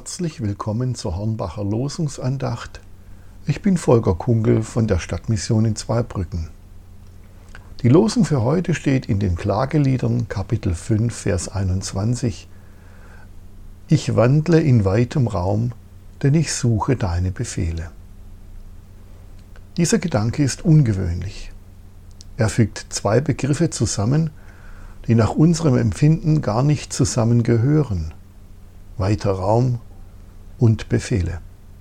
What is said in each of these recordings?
Herzlich willkommen zur Hornbacher Losungsandacht. Ich bin Volker Kungel von der Stadtmission in Zweibrücken. Die Losung für heute steht in den Klageliedern, Kapitel 5, Vers 21. Ich wandle in weitem Raum, denn ich suche deine Befehle. Dieser Gedanke ist ungewöhnlich. Er fügt zwei Begriffe zusammen, die nach unserem Empfinden gar nicht zusammengehören. Weiter Raum und Befehle.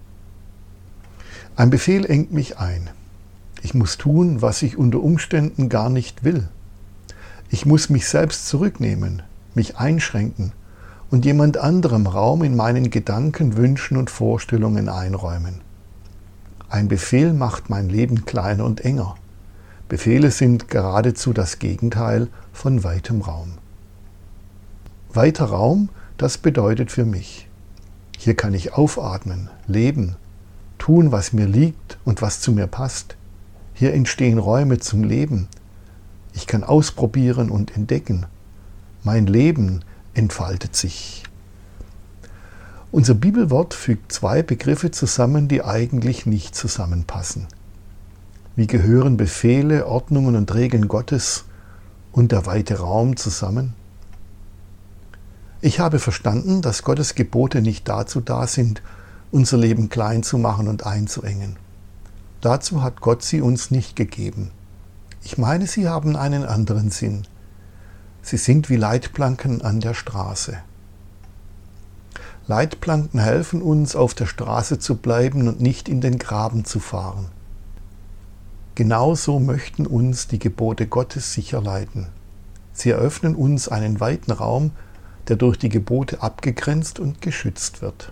Ein Befehl engt mich ein. Ich muss tun, was ich unter Umständen gar nicht will. Ich muss mich selbst zurücknehmen, mich einschränken und jemand anderem Raum in meinen Gedanken, Wünschen und Vorstellungen einräumen. Ein Befehl macht mein Leben kleiner und enger. Befehle sind geradezu das Gegenteil von weitem Raum. Weiter Raum, das bedeutet für mich: Hier kann ich aufatmen, leben, tun, was mir liegt und was zu mir passt. Hier entstehen Räume zum Leben. Ich kann ausprobieren und entdecken. Mein Leben entfaltet sich. Unser Bibelwort fügt zwei Begriffe zusammen, die eigentlich nicht zusammenpassen. Wie gehören Befehle, Ordnungen und Regeln Gottes und der weite Raum zusammen? Ich habe verstanden, dass Gottes Gebote nicht dazu da sind, unser Leben klein zu machen und einzuengen. Dazu hat Gott sie uns nicht gegeben. Ich meine, sie haben einen anderen Sinn. Sie sind wie Leitplanken an der Straße. Leitplanken helfen uns, auf der Straße zu bleiben und nicht in den Graben zu fahren. Genauso möchten uns die Gebote Gottes sicher leiten. Sie eröffnen uns einen weiten Raum, der durch die Gebote abgegrenzt und geschützt wird.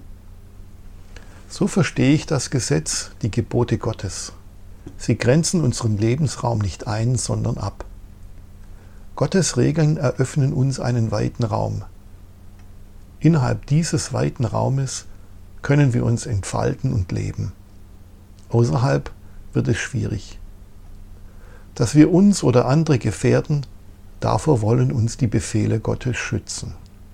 So verstehe ich das Gesetz, die Gebote Gottes. Sie grenzen unseren Lebensraum nicht ein, sondern ab. Gottes Regeln eröffnen uns einen weiten Raum. Innerhalb dieses weiten Raumes können wir uns entfalten und leben. Außerhalb wird es schwierig. Dass wir uns oder andere gefährden, davor wollen uns die Befehle Gottes schützen.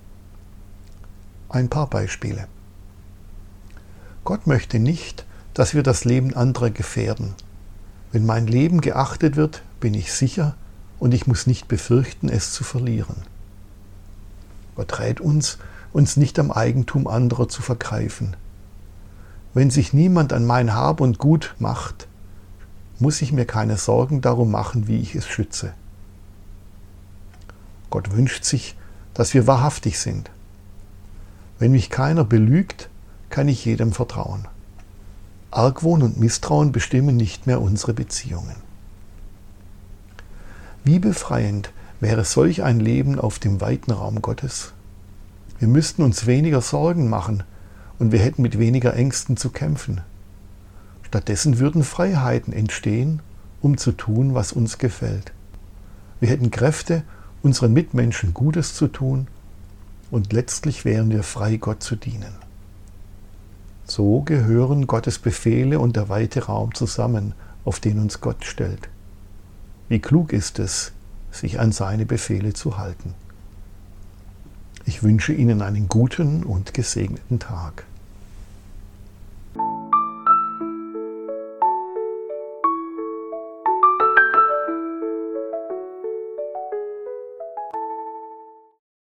Ein paar Beispiele. Gott möchte nicht, dass wir das Leben anderer gefährden. Wenn mein Leben geachtet wird, bin ich sicher und ich muss nicht befürchten, es zu verlieren. Gott rät uns nicht am Eigentum anderer zu vergreifen. Wenn sich niemand an mein Hab und Gut macht, muss ich mir keine Sorgen darum machen, wie ich es schütze. Gott wünscht sich, dass wir wahrhaftig sind. Wenn mich keiner belügt, kann ich jedem vertrauen. Argwohn und Misstrauen bestimmen nicht mehr unsere Beziehungen. Wie befreiend wäre solch ein Leben auf dem weiten Raum Gottes? Wir müssten uns weniger Sorgen machen und wir hätten mit weniger Ängsten zu kämpfen. Stattdessen würden Freiheiten entstehen, um zu tun, was uns gefällt. Wir hätten Kräfte, unseren Mitmenschen Gutes zu tun, und letztlich wären wir frei, Gott zu dienen. So gehören Gottes Befehle und der weite Raum zusammen, auf den uns Gott stellt. Wie klug ist es, sich an seine Befehle zu halten. Ich wünsche Ihnen einen guten und gesegneten Tag.